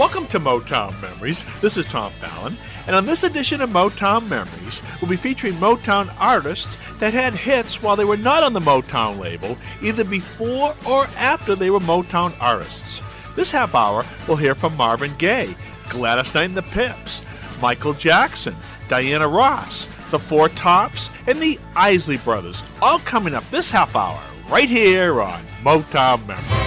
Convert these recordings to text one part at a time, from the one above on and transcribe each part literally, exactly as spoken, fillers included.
Welcome to Motown Memories. This is Tom Fallon, and on this edition of Motown Memories, we'll be featuring Motown artists that had hits while they were not on the Motown label, either before or after they were Motown artists. This half hour, we'll hear from Marvin Gaye, Gladys Knight and the Pips, Michael Jackson, Diana Ross, the Four Tops, and the Isley Brothers, all coming up this half hour, right here on Motown Memories.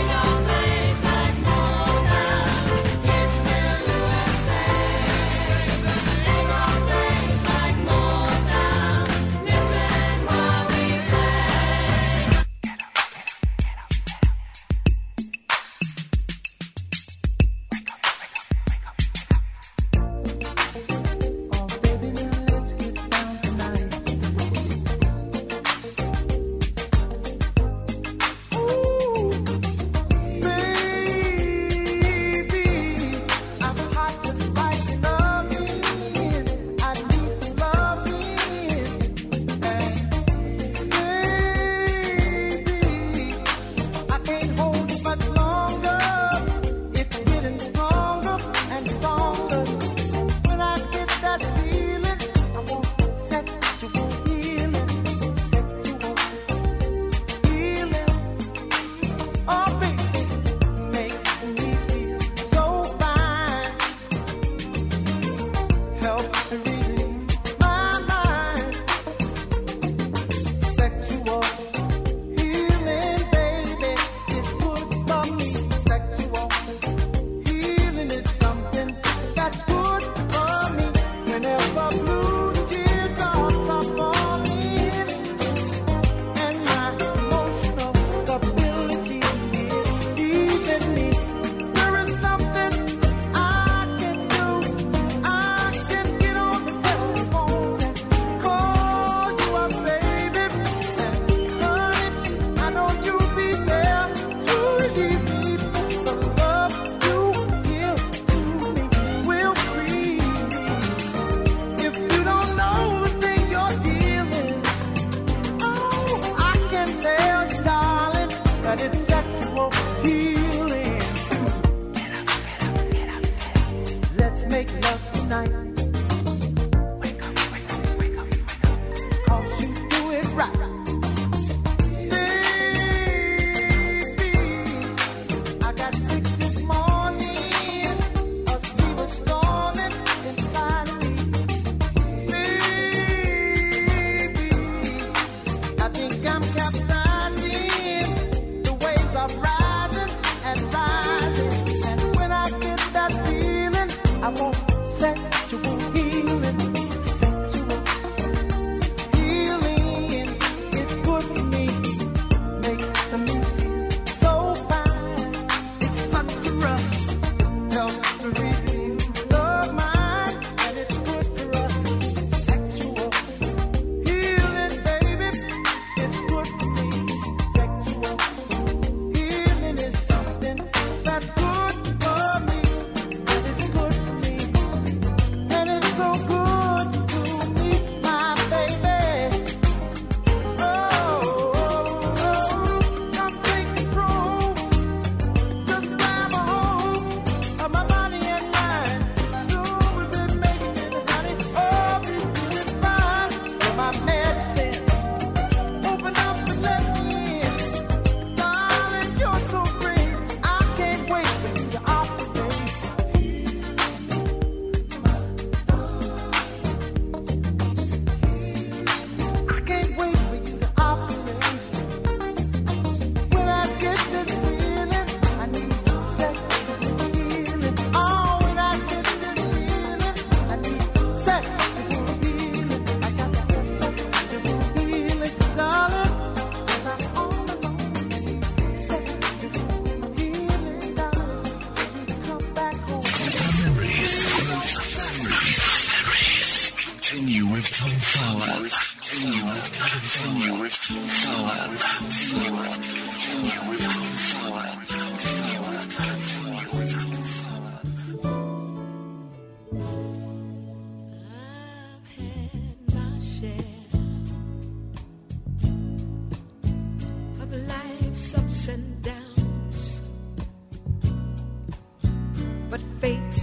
But fate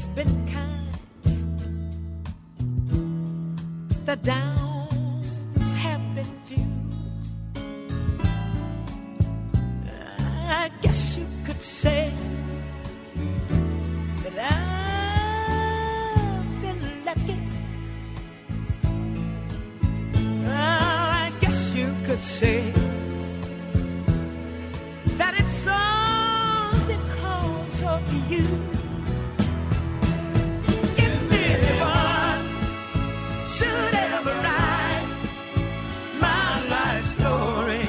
the downs have been few. I guess you could say that I've been lucky. I guess you could say that it's all because of you. If anyone should ever write my life story,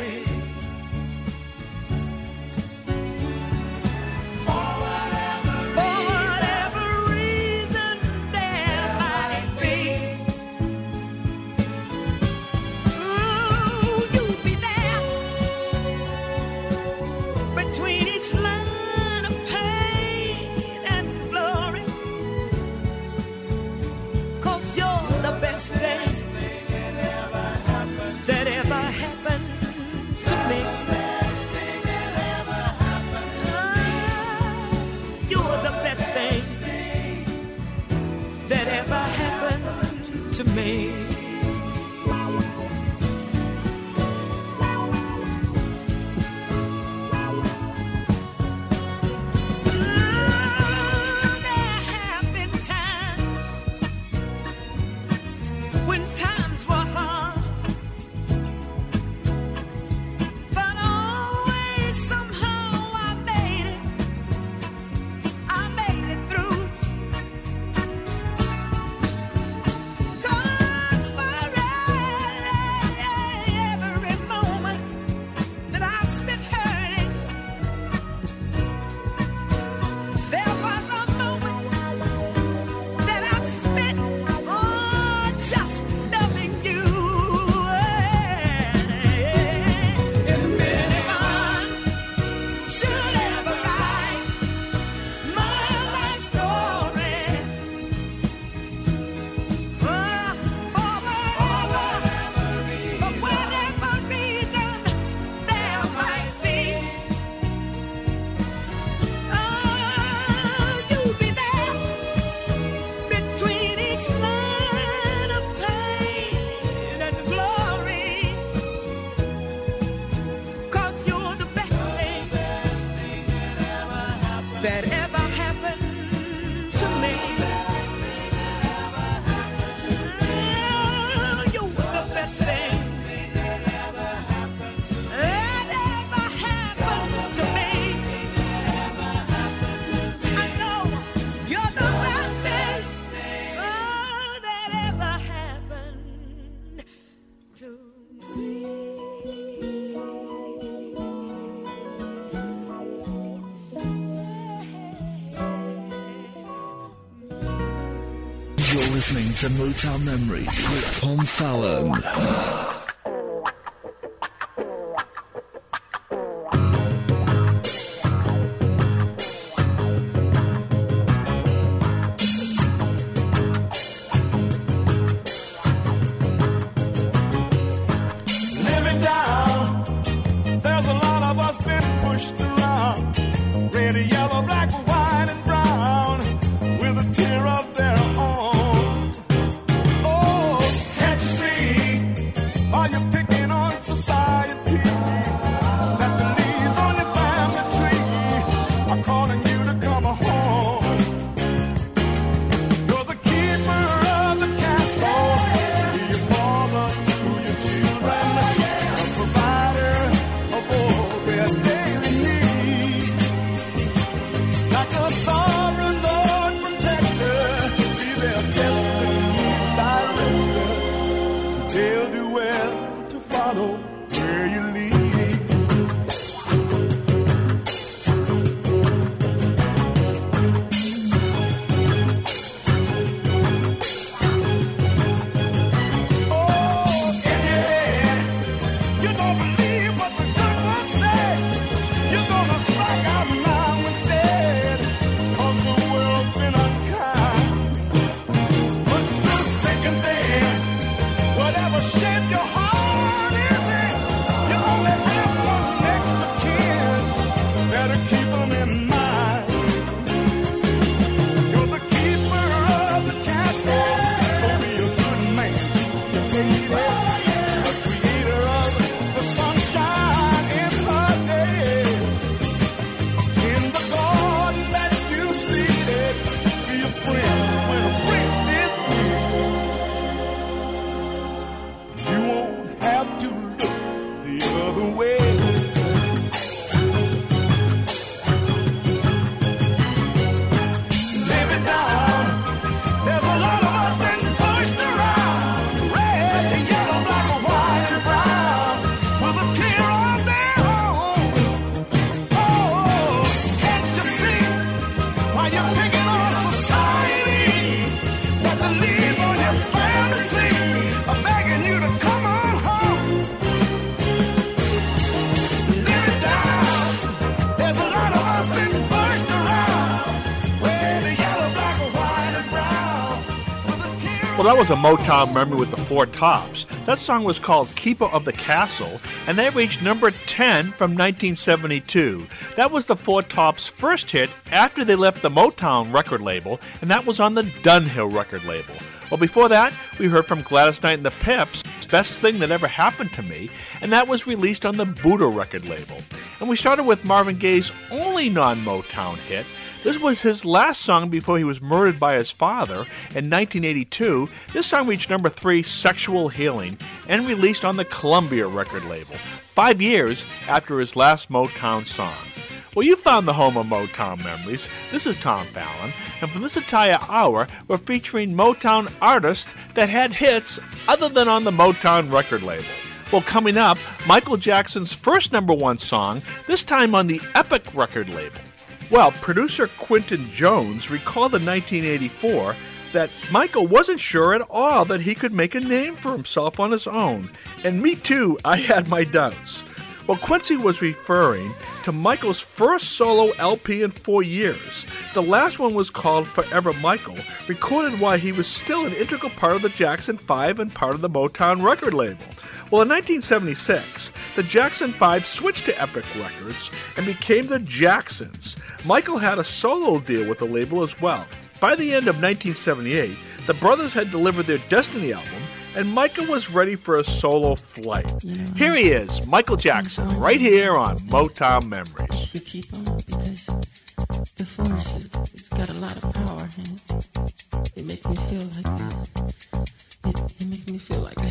for whatever, for whatever reason there might be, ooh, you'll be there between each line of pain and glory, 'cause you're the best thing that ever happened to me. You're the best thing that ever happened to me. There have been times when times were hard, but always somehow I made it. I made it through. 'Cause for every moment that I spent hurting, there was a moment that I spent on just loving you. If anyone should ever write my life story, for whatever, for whatever reason there might be, oh, you'll be there between each line of pain and glory, 'cause you're the best thing that ever happened to me. Oh, you're the best thing that ever happened to me. I know you're the best thing, oh, that ever happened to me. You're listening to Motown Memories with Tom Fallon. Living down, there's a lot of us been pushed around. Red, yellow, black, white, and brown, with a tear of their own. Oh, can't you see? Are you picking on society? That the leaves on your family tree are calling you to come home. You're the keeper of the castle, be your father to your children, a provider of all their daily needs. Like a sovereign Lord protector, be their destiny's director. They'll do well to follow where you lead. Oh, in your head, you don't believe what the good book say. You're gonna strike out now instead, 'cause the world's been unkind. But through thick and thin, whatever shape your heart is in, you only have one next of kin. Better keep 'em in mind. You're the keeper of the castle, so be a good man. lady, the creator of the sunshine in her day. In the garden that you seated, be a friend when a friend is near. You won't have to look the other way. Live it down. There's a lot of us been pushed around. Red, yellow, black, white, and brown. With a tear of their own. Oh, can't you see why you're picking on society? That the leaves on your family tree are begging you to come on home. Live it down. There's a lot of us been pushed around. Red, yellow, black, white, and brown. With a tear. Well, that was a Motown memory with the Four Tops. That song was called Keeper of the Castle, and they reached number ten from nineteen seventy-two. That was the Four Tops' first hit after they left the Motown record label, and that was on the Dunhill record label. Well, before that, we heard from Gladys Knight and the Pips, Best Thing That Ever Happened to Me, and that was released on the Buddha record label. And we started with Marvin Gaye's only non-Motown hit. This was his last song before he was murdered by his father in nineteen eighty-two. This song reached number three, Sexual Healing, and released on the Columbia record label, five years after his last Motown song. Well, you found the home of Motown memories. This is Tom Fallon, and for this entire hour, we're featuring Motown artists that had hits other than on the Motown record label. Well, coming up, Michael Jackson's first number one song, this time on the Epic record label. Well, producer Quinton Jones recalled in nineteen eighty-four that Michael wasn't sure at all that he could make a name for himself on his own. And me too, I had my doubts. Well, Quincy was referring to Michael's first solo L P in four years. The last one was called Forever Michael, recorded while he was still an integral part of the Jackson Five and part of the Motown record label. Well, in nineteen seventy-six, the Jackson Five switched to Epic Records and became the Jacksons. Michael had a solo deal with the label as well. By the end of nineteen seventy-eight, the brothers had delivered their Destiny album, and Michael was ready for a solo flight. You know, Here he is, Michael Jackson, right here on Motown Memories. you keep on because the force has got a lot of power and it makes me feel like it, it makes me feel like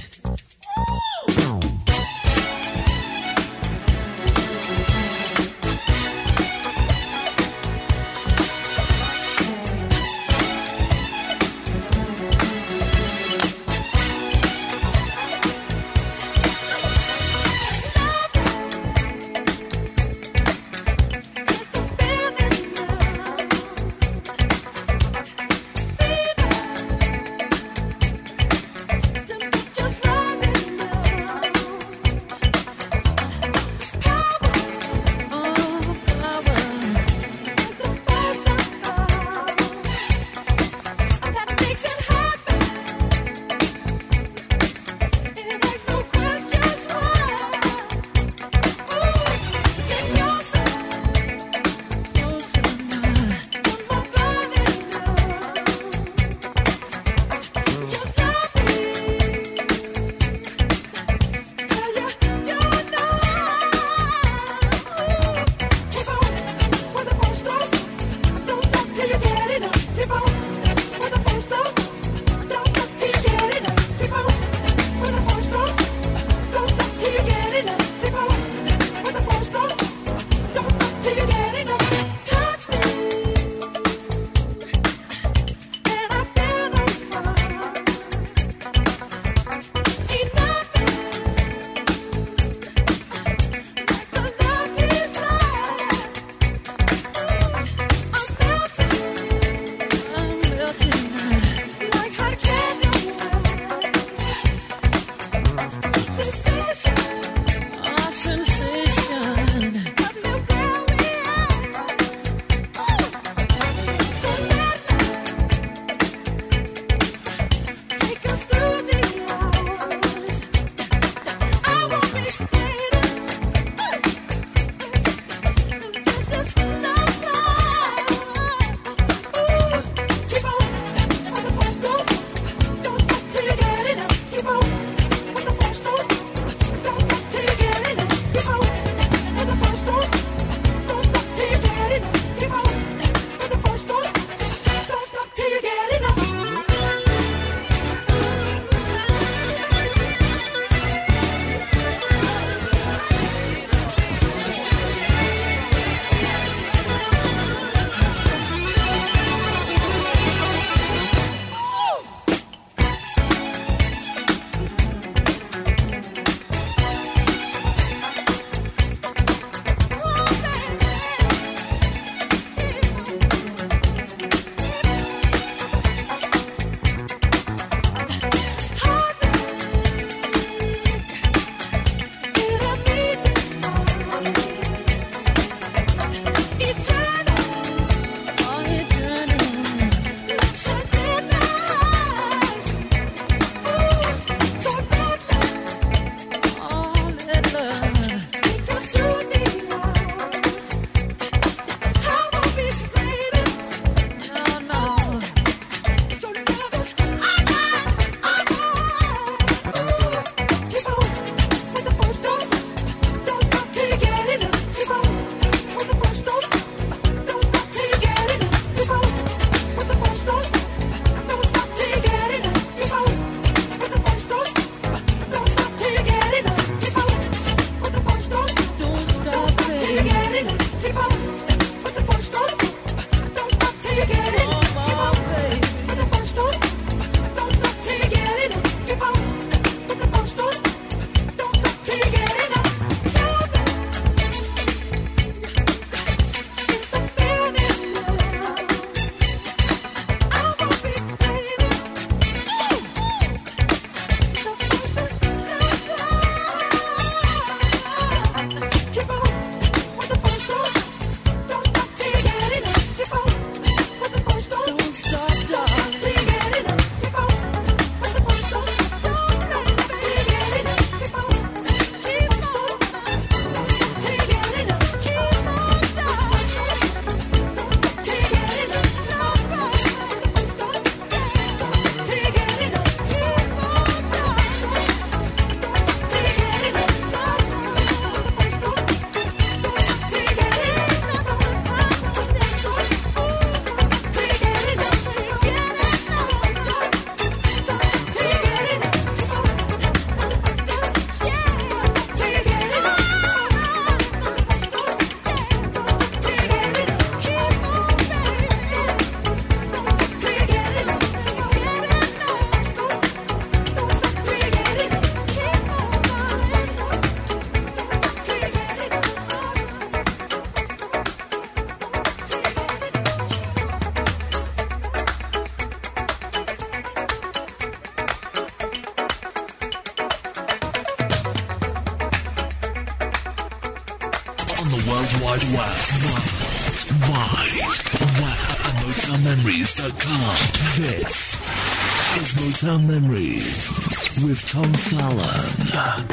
on the World Wide Web. Wide, wide, at Motown Memories dot com. This is Motown Memories with Tom Fallon.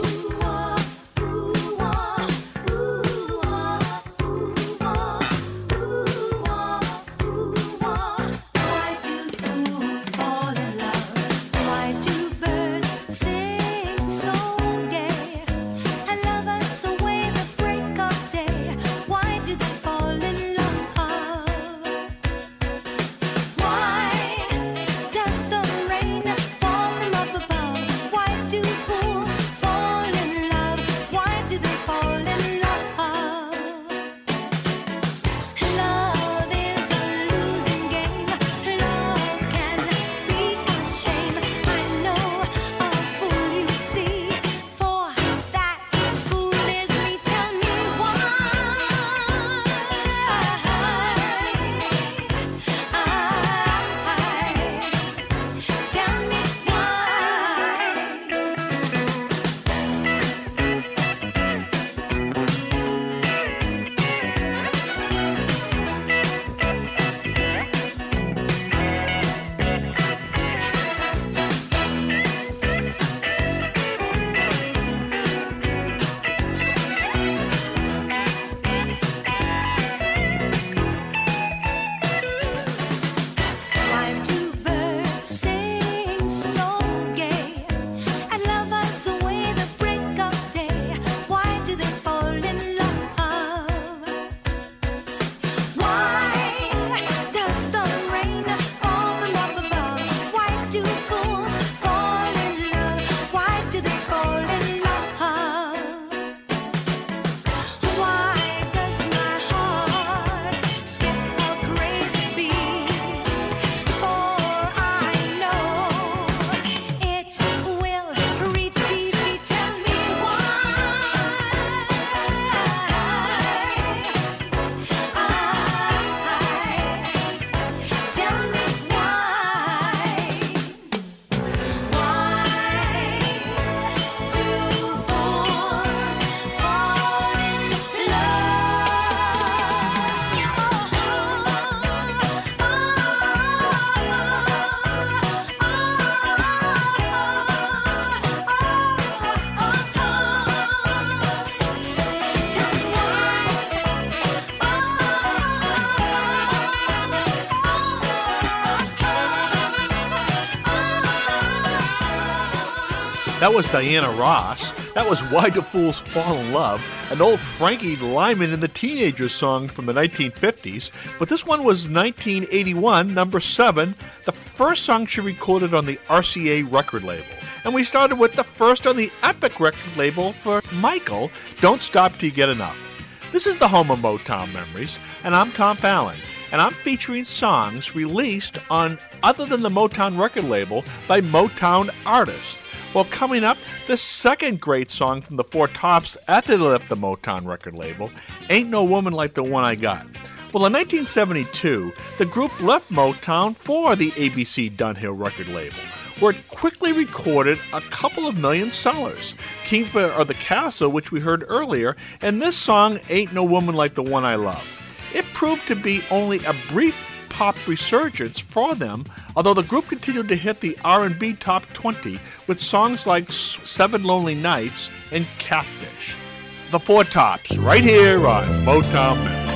That was Diana Ross. That was Why Do Fools Fall in Love, an old Frankie Lyman and the Teenagers song from the nineteen fifties. But this one was nineteen eighty-one, number seven, the first song she recorded on the R C A record label. And we started with the first on the Epic record label for Michael, Don't Stop Till You Get Enough. This is the home of Motown Memories, and I'm Tom Fallon. And I'm featuring songs released on other than the Motown record label by Motown artists. Well, coming up, the second great song from the Four Tops after they left the Motown record label, Ain't No Woman Like the One I Got. Well, in nineteen seventy-two, the group left Motown for the A B C Dunhill record label, where it quickly recorded a couple of million sellers. Keeper of the Castle, which we heard earlier, and this song, Ain't No Woman Like the One I Love. It proved to be only a brief pop resurgence for them, although the group continued to hit the R and B top twenty with songs like Seven Lonely Nights and Catfish. The Four Tops, right here on Motown Memories.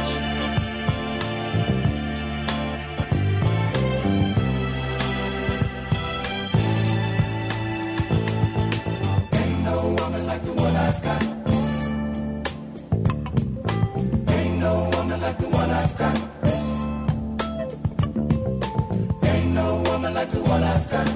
Ain't no woman like the one I've got. Ain't no woman like the one I've got. Like the one I've got.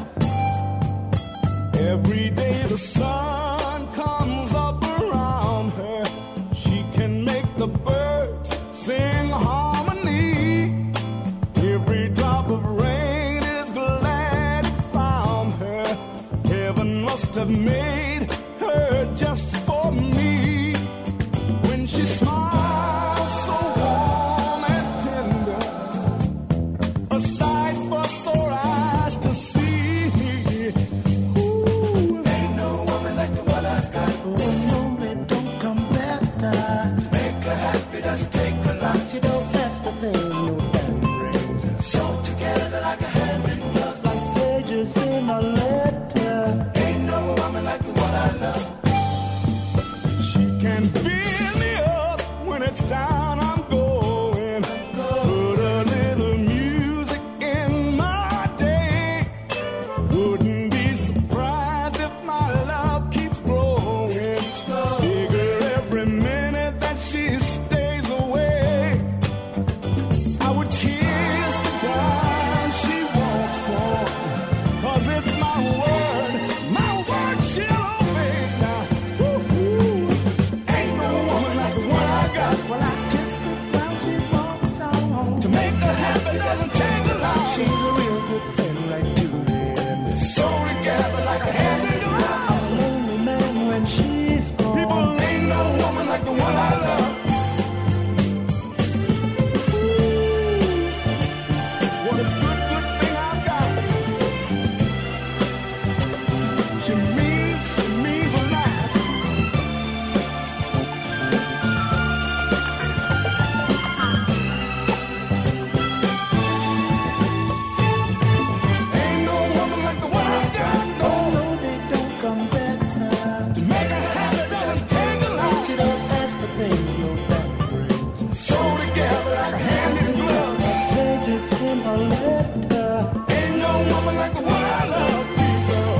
Every day the sun comes up around her. She can make the birds sing harmony. Every drop of rain is glad it found her. Heaven must have made her just for me. When she smiles so warm and tender, a sight for sore eyes to see. Ooh, ain't no woman like the one I've got. Oh, no, it don't come better. Make She can fill me up when it's down. I'm going. Put a little music in my day. Wouldn't be surprised if my love keeps growing. Bigger every minute that she stays away. I would kiss the ground she walks on, 'cause it's my word, my word she'll obey. Now, woo-hoo, ain't no woman like the one I got. Well, I kiss the ground she walks on. To make her happy doesn't take a lot. She's a real good friend like Julian. So together like a hand in glove. A lonely man when she's gone. People, ain't no woman like the one I love. What a good, good thing I've got. She means to me for life. Ain't no woman like the one I got. No, No, they don't come better. to make her happy doesn't take a lot. She don't ask for things no back brings. So together like a hand in glove. Pages in her letter. Ain't no woman like the one I love, people.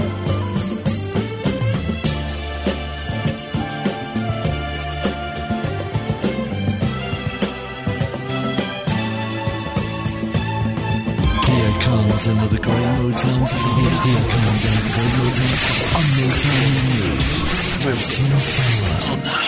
Here comes another great Motown song. Here comes another great Motown on Motown News with Tim Fallon.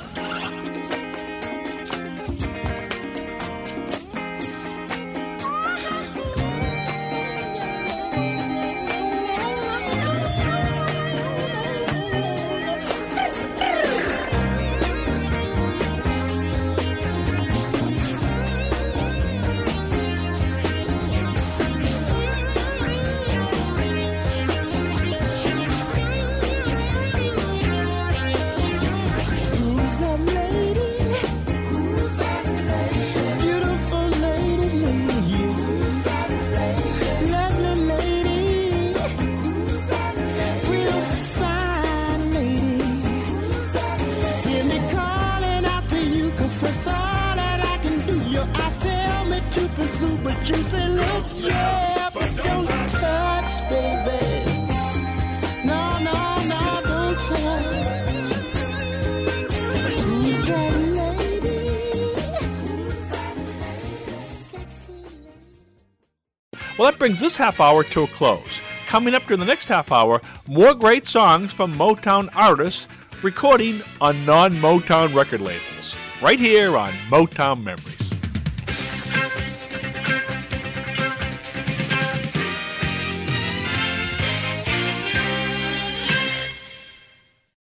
Who's that lady? Who's that lady? Beautiful lady, lady. Who's that lady? Lovely lady. Who's that lady? Real fine lady. Who's that lady? Hear me calling out to you, 'cause that's all that I can do. Your eyes tell me to pursue, but you say, look, yeah, but don't touch, baby. No, no, no, don't touch. Who's that lady? Who's that sexy lady? Well, that brings this half hour to a close. Coming up during the next half hour, more great songs from Motown artists recording on non-Motown record labels, right here on Motown Memories.